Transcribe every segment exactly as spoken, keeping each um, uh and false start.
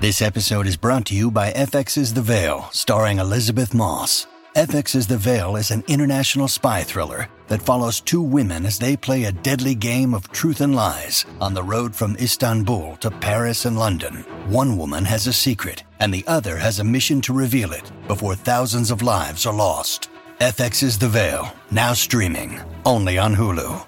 This episode is brought to you by F X's The Veil, starring Elizabeth Moss. F X's The Veil is an international spy thriller that follows two women as they play a deadly game of truth and lies on the road from Istanbul to Paris and London. One woman has a secret, and the other has a mission to reveal it before thousands of lives are lost. F X's The Veil, now streaming, only on Hulu.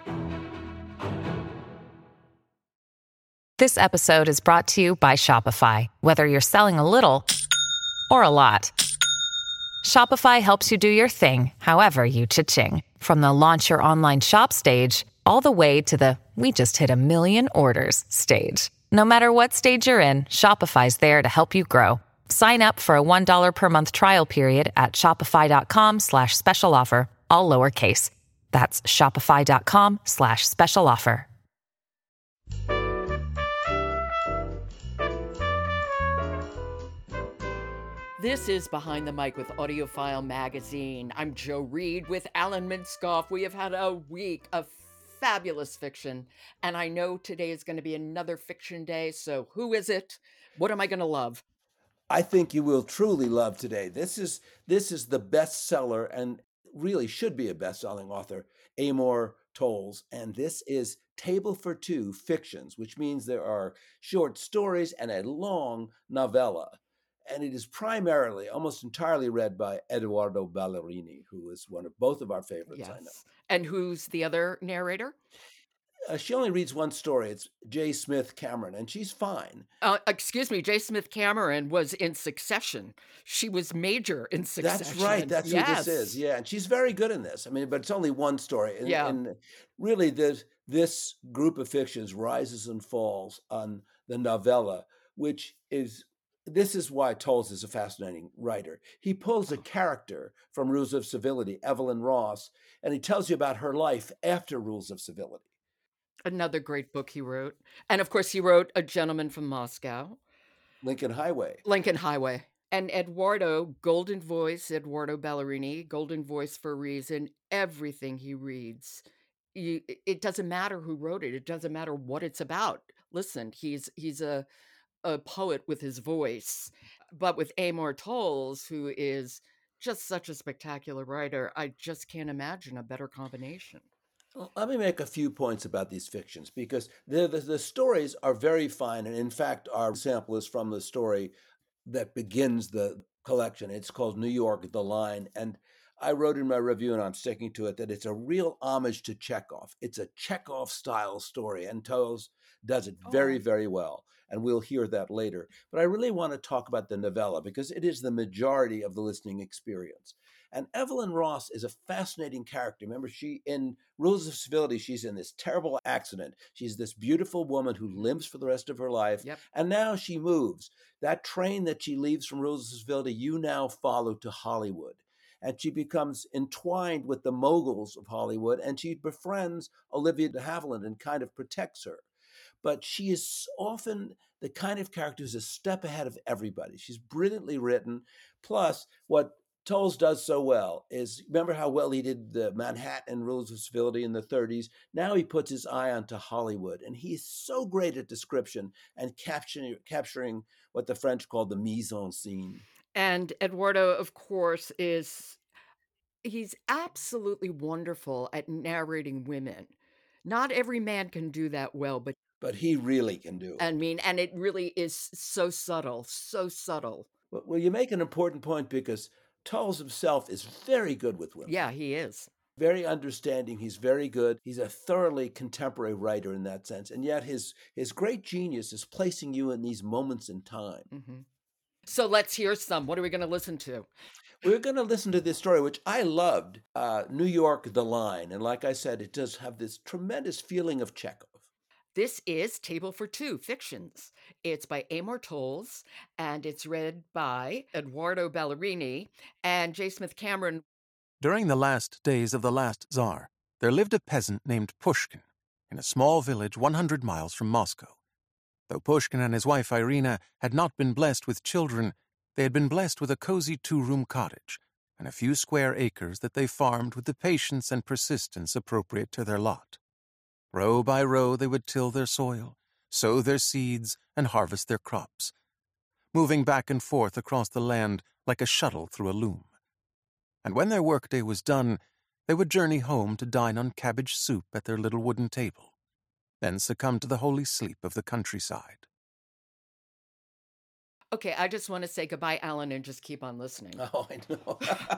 This episode is brought to you by Shopify. Whether you're selling a little or a lot, Shopify helps you do your thing, however you cha-ching. From the launch your online shop stage, all the way to the we just hit a million orders stage. No matter what stage you're in, Shopify's there to help you grow. Sign up for a one dollar per month trial period at shopify.com slash special offer, all lowercase. That's shopify.com slash special offer. This is Behind the Mic with AudioFile Magazine. I'm Joe Reed with Alan Minskoff. We have had a week of fabulous fiction, and I know today is going to be another fiction day, so who is it? What am I going to love? I think you will truly love today. This is this is the bestseller and really should be a best-selling author, Amor Towles, and this is Table for Two Fictions, which means there are short stories and a long novella. And it is primarily, almost entirely read by Edoardo Ballerini, who is one of both of our favorites, Yes. I know. And who's the other narrator? Uh, she only reads one story. It's J. Smith Cameron, and she's fine. Uh, excuse me, J. Smith Cameron was in Succession. She was major in Succession. That's right. That's yes. who this is. Yeah, and she's very good in this. I mean, but it's only one story. And, Yeah. and really, this, this group of fictions rises and falls on the novella, which is... This is why Towles is a fascinating writer. He pulls a character from Rules of Civility, Evelyn Ross, and he tells you about her life after Rules of Civility. Another great book he wrote. And of course, he wrote A Gentleman from Moscow. Lincoln Highway. Lincoln Highway. And Edoardo, golden voice, Edoardo Ballerini, golden voice for a reason. Everything he reads, you, it doesn't matter who wrote it. It doesn't matter what it's about. Listen, he's he's a... a poet with his voice, but with Amor Towles, who is just such a spectacular writer, I just can't imagine a better combination. Well, let me make a few points about these fictions, because the, the, the stories are very fine. And in fact, our sample is from the story that begins the collection. It's called New York, The Line. And I wrote in my review, and I'm sticking to it, that it's a real homage to Chekhov. It's a Chekhov-style story, and Towles does it very, Oh. very well. And we'll hear that later. But I really want to talk about the novella because it is the majority of the listening experience. And Evelyn Ross is a fascinating character. Remember, she in Rules of Civility, she's in this terrible accident. She's this beautiful woman who limps for the rest of her life. Yep. And now she moves. That train that she leaves from Rules of Civility, you now follow to Hollywood. And she becomes entwined with the moguls of Hollywood, and she befriends Olivia de Havilland and kind of protects her. But she is often the kind of character who's a step ahead of everybody. She's brilliantly written. Plus, what Towles does so well is, remember how well he did the Manhattan Rules of Civility in the thirties? Now he puts his eye onto Hollywood, and he's so great at description and capturing, capturing what the French call the mise en scene. And Eduardo, of course, is, he's absolutely wonderful at narrating women. Not every man can do that well, but But he really can do it. I mean, and it really is so subtle, so subtle. Well, well, you make an important point because Towles himself is very good with women. Yeah, he is. Very understanding. He's very good. He's a thoroughly contemporary writer in that sense. And yet his his great genius is placing you in these moments in time. Mm-hmm. So let's hear some. What are we going to listen to? We're going to listen to this story, which I loved, uh, New York, The Line. And like I said, it does have this tremendous feeling of Chekhov. This is Table for Two Fictions. It's by Amor Towles, and it's read by Edoardo Ballerini and J. Smith Cameron. During the last days of the last Tsar, there lived a peasant named Pushkin in a small village one hundred miles from Moscow. Though Pushkin and his wife Irina had not been blessed with children, they had been blessed with a cozy two-room cottage and a few square acres that they farmed with the patience and persistence appropriate to their lot. Row by row they would till their soil, sow their seeds, and harvest their crops, moving back and forth across the land like a shuttle through a loom. And when their workday was done, they would journey home to dine on cabbage soup at their little wooden table, then succumb to the holy sleep of the countryside. Okay, I just want to say goodbye, Alan, and just keep on listening. Oh, I know.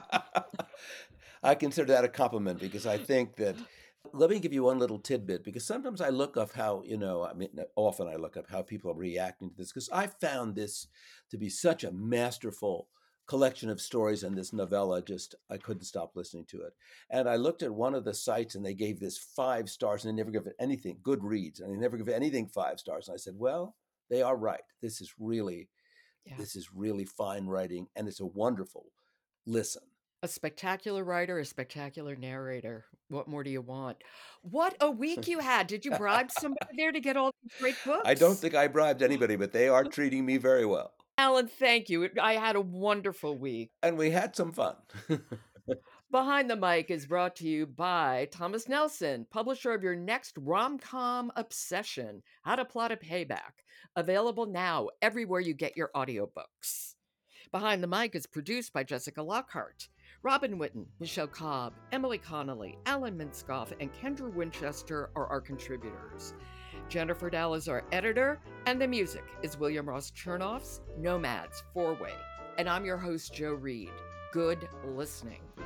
I consider that a compliment because I think that, let me give you one little tidbit, because sometimes I look up how, you know, I mean, often I look up how people are reacting to this, because I found this to be such a masterful collection of stories in this novella. Just, I couldn't stop listening to it. And I looked at one of the sites and they gave this five stars and they never give it anything, Goodreads, and they never give anything five stars. And I said, well, they are right. This is really, yeah. this is really fine writing, and it's a wonderful listen. A spectacular writer, a spectacular narrator. What more do you want? What a week you had. Did you bribe somebody there to get all these great books? I don't think I bribed anybody, but they are treating me very well. Alan, thank you. I had a wonderful week. And we had some fun. Behind the Mic is brought to you by Thomas Nelson, publisher of your next rom-com obsession, How to Plot a Payback. Available now everywhere you get your audiobooks. Behind the Mic is produced by Jessica Lockhart. Robin Whitten, Michelle Cobb, Emily Connolly, Alan Minskoff, and Kendra Winchester are our contributors. Jennifer Dahl is our editor, and the music is William Ross Chernoff's Nomads Four-Way. And I'm your host, Jo Reed. Good listening.